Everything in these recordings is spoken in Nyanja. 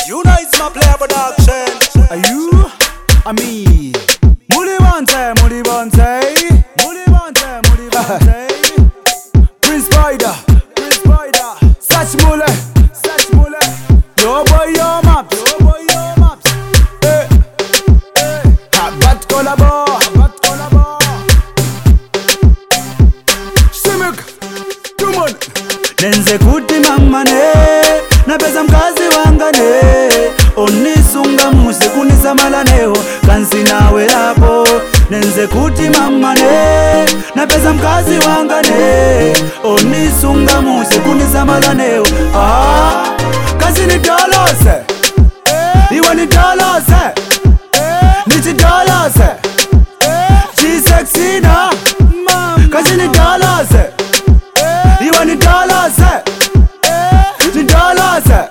You know it's my player production. Are you? I mean, Muli Bonte. Prince Spider, Satch Mule, yo boy yo maps, Bat collabo, Simuk, come on. Nenze kuti mamane, napeza mkazi wangane, onisunga muse kunisamala neho, kansi nawe lapo. Nenze kuti mamane, napeza mkazi wangane, onisunga muse kunisamala neho. Kasi ni dolose, iwe ni dolose, nichi dolose, chi sexy na, kasi ni dolose, iwe ni dolose, ni dolose,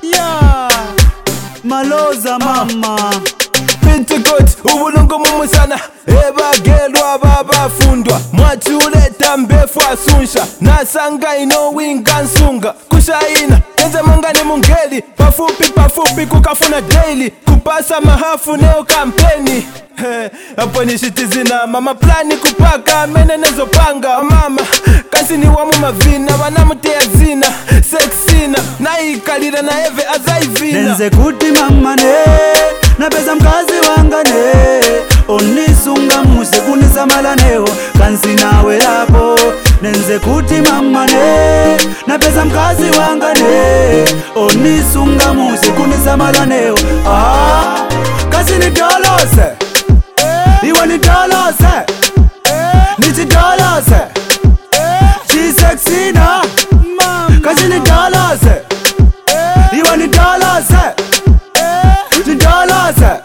maloza mama. Pentecost ubulungu mumusana ebagelwa babafundwa mwachuleta mbefu asunsha nasanga inowinga nsunga kushaina yenze mangani mungeli pafupi kukafuna daily kupasa mahafu neo kampeni. Hapo ni shitizina mama plani kupaka mene nezopanga mama kasi ni wamu mavina wanamutea zina sexina na ikalira na eve azaivina. Nenze kuti mamane, napeza mkazi wangane, onisunga muse kunisamala neho, kansi nawe lapo. Nenze kuti mamane, napeza mkazi wangane, onisunga muse kunisamala neho. Kasi ni dolose, iwe ni dolose, nichi dolose, chi sexy na, kasi ni dolose, iwe ni dolose, ni dolose,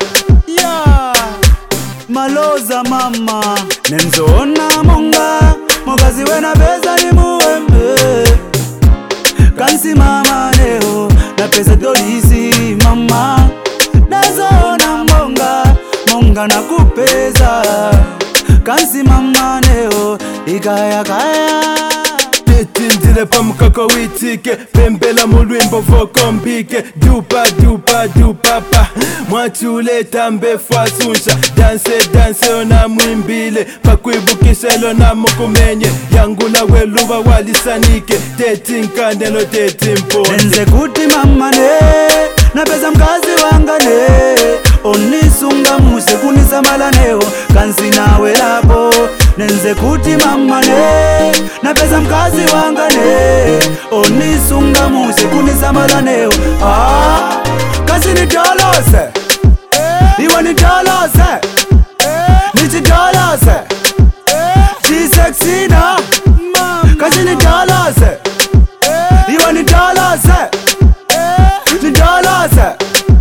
maloza mama. Nenzona monga, mokazi wena pesa ni muwembe, kansi mama neho, na pesa dolisi mama. Nezona monga na kupeza, kansi mama neho, ikaya kaya. Tindile pa mukoko witike pembela mulwimbo vokombike dupa pa mwachuleta mbefu asunsha danse ona mwimbile pakwibukiselo na mukumenye yangula weluva walisanike teti nkandelo teti mpone. Nenze kuti mamane, napeza mkazi wangane, onisunga muse kunisamala neho, kansi nawe lapo. Nenze kuti mamane, napeza mkazi wangane, onisunga muse kunisamala neho. Kasi ni dolose, iwe ni dolose, nichi dolose, chi sexy na, kasi ni dolose, iwe ni dolose, ni dolose,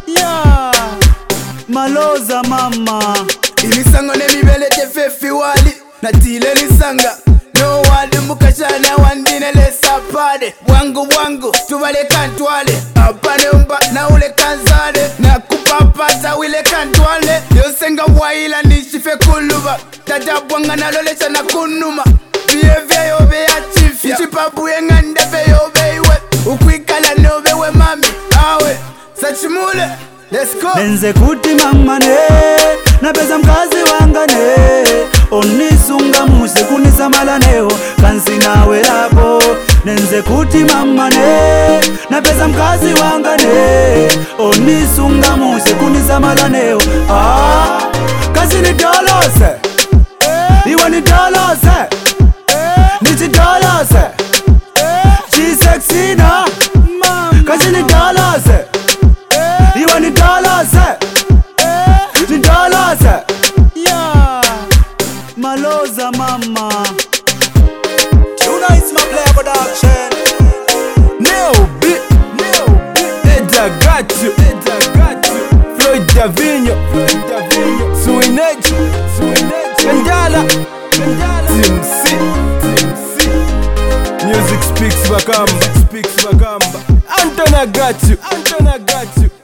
maloza mama. Imisango nemibele tefefi wali natile lisanga no wali mukashana wandine lesa pade bwangu tubale kantwale apane umba na ule kanzale na kupapata wile kantwale yosenga waila nishife kuluba tata bwanga nalolecha na kunuma bievya yobe ya chifya chipabuye ngandefe yobe iwe ukwikala nobewe mami awe sachimule. Let's go. Nenze kuti mamane, napeza mkazi wangane, onisunga muse kunisamala neho, kansi nawe lapo. Nenze kuti mamane, napeza mkazi wangane, onisunga muse kunisamala neho. Kasi ni dolose, iwe ni dolose, nichi dolose, chi sexy na, kasi ni dolose, iwe ni dolose, ni dolose, maloza mama. You know it's my player production. Neo beat, Edda got you, Floyd Davinho, Suinage, Pendala, Team C. Music speaks Bakamba, Antona got you.